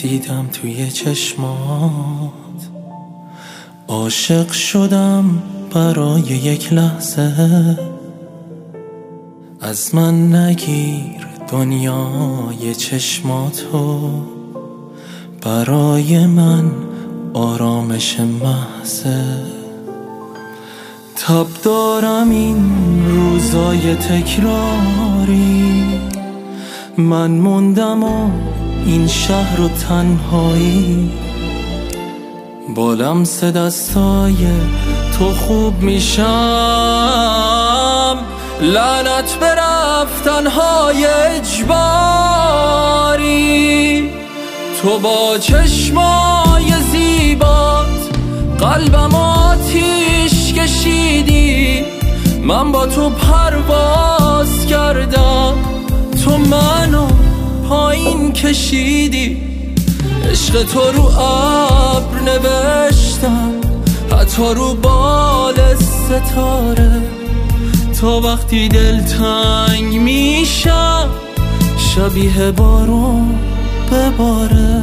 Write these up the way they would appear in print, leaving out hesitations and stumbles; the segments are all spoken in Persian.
دیدم توی چشمات، عاشق شدم برای یک لحظه. از من نگیر دنیای چشماتو، برای من آرامش محضه. تب دارم این روزای تکراری، من موندم و این شهر و تنهایی. با لمس دستای تو خوب میشم، لعنت به رفتنهای اجباری. تو با چشمای زیبات قلبم آتیش کشیدی، من با تو پرواز کردم، تو منو پایین کشیدی. عشق تو رو ابر نوشتم، حتی رو بال ستاره. تا وقتی دلتنگ میشم، شبیه بارون بباره.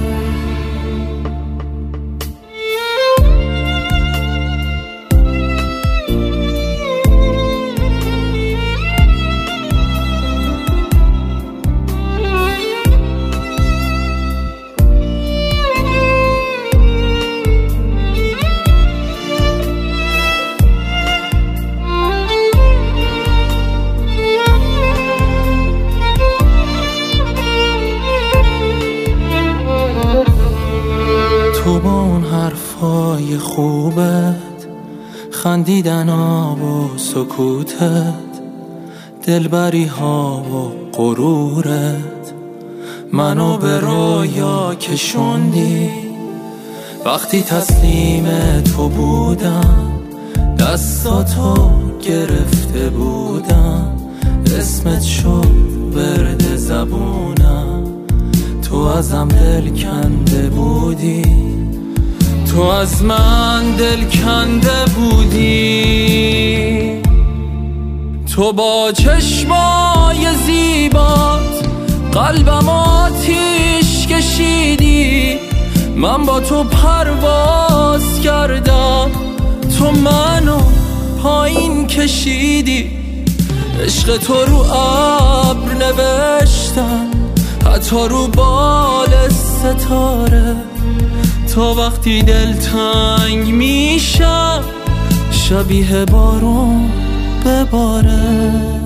تو با اون حرفای خوبت، خندیدن ها و سکوتت، دلبری ها و غرورت، منو به رویا کشوندی. وقتی تسلیم تو بودم، دستاتو گرفته بودم، اسمت شد ورد زبونم. تو ازم دل کنده بودی، تو از من دل کنده بودی. تو با چشمای زیبات قلبم آتیش کشیدی، من با تو پرواز کردم، تو منو پایین کشیدی. عشق تو رو ابر نوشتم، حتی رو بال ستاره. تا وقتی دلتنگ میشم، شبیه بارون بباره.